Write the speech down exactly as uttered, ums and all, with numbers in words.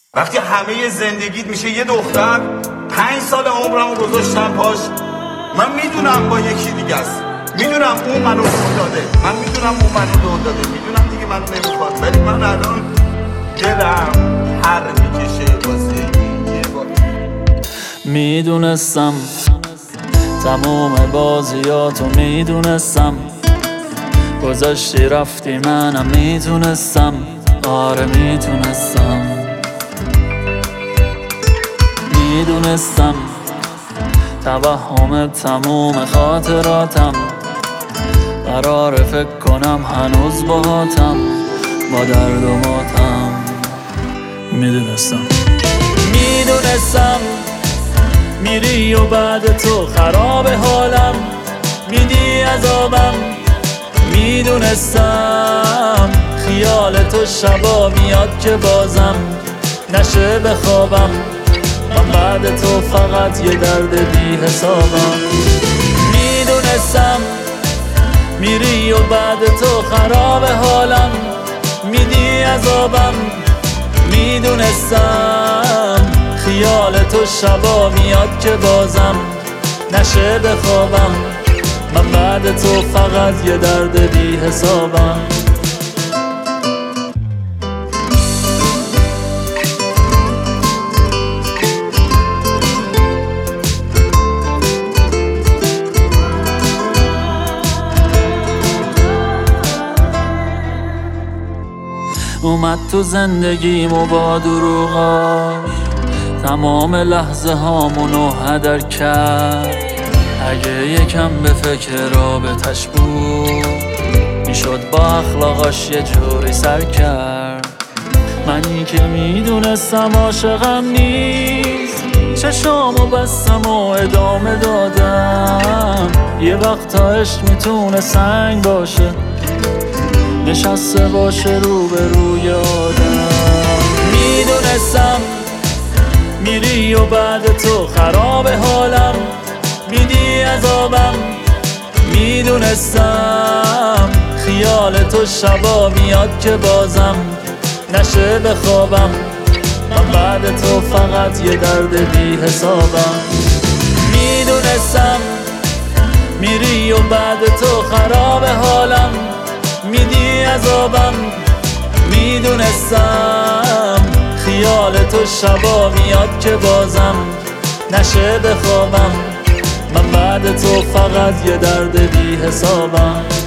وقتی همه زندگیت میشه یه دختر، پنج سال عمرمو گذاشتم پاش. من میدونم با یکی دیگه است، میدونم اون منو دور داده، من میدونم اون منو دور داده، میدونم دیگه منو نمیخواد، ولی من الان دلم هر میکشه واسه این یه بار. میدونستم تموم بازیاتو، میدونستم گذاشتی رفتی، منم میتونستم، آره میتونستم. میدونستم توهم تموم خاطراتم، قراره فکر کنم هنوز باهاتم، با درد و ماتم. میدونستم میدونستم میری و بعد تو خراب حالم، میدی عذابم. میدونستم خیال تو شبا میاد که بازم نشه بخوابم، من بعد تو فقط یه درد بی حسابم. میدونستم میری و بعد تو خراب حالم، میدی عذابم. میدونستم خیال تو شبا میاد که بازم نشه بخوابم، من بعد تو فقط یه درد بی حسابم. اومد تو زندگیمو با دروغاش، تمام لحظه هامونو هدر کرد. اگه یکم به فکر رابطش بود، میشد با اخلاقاش یه جوری سر کرد. منی که میدونستم عاشقم نیست، چشامو بستم و ادامه دادم. یه وقتا عشق میتونه سنگ باشه، نشسته باشه رو به روی آدم. میدونستم میری و بعد تو خراب حالم، میدی عذابم. میدونستم خیال تو شبا میاد که بازم نشه بخوابم، من بعد تو فقط یه درد بی حسابم. میدونستم میری و بعد تو خراب حالم، میدی عذابم. میدونستم خیال تو شبا میاد که بازم نشه بخوابم، من بعد تو فقط یه درد بی حسابم.